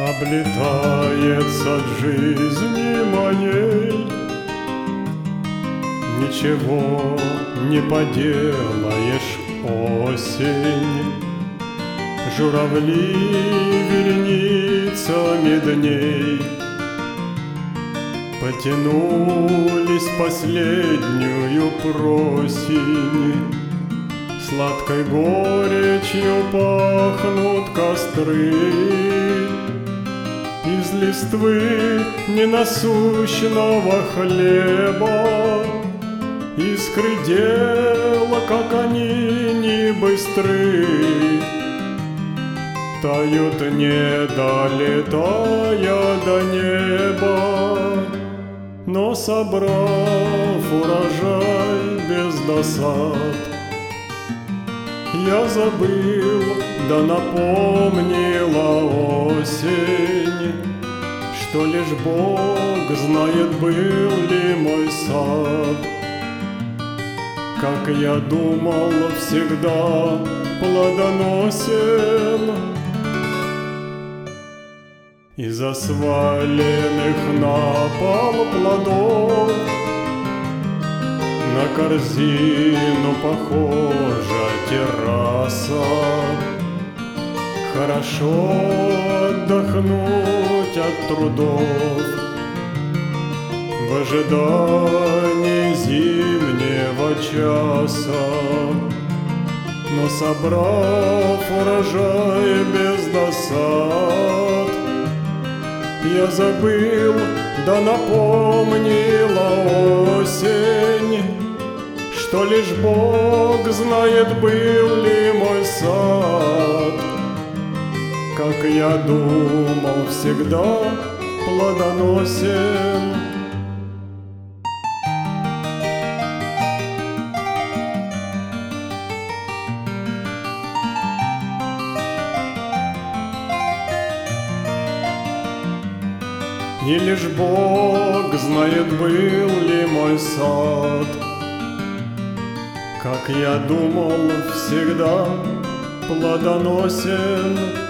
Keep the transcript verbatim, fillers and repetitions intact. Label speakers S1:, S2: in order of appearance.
S1: Облетается от жизни моей, ничего не поделаешь, осень. Журавли вереницами дней потянулись последнюю просень. Сладкой горечью пахнут костры, из листвы ненасущного хлеба искры дела, как они не быстры, тают, не долетая до неба. Но собрав урожай без досад, я забыл, да напомнила осень, что лишь Бог знает, был ли мой сад, как я думал, всегда плодоносен. Из осваленных на пол плодов на корзину похожа терраса. Хорошо отдохнуть от трудов в ожидании зимнего часа. Но собрав урожай без досад, я забыл, да напомнила осень, что лишь Бог знает, был ли мой сад, как я думал, всегда плодоносен. И лишь Бог знает, был ли мой сад, как я думал, всегда плодоносен.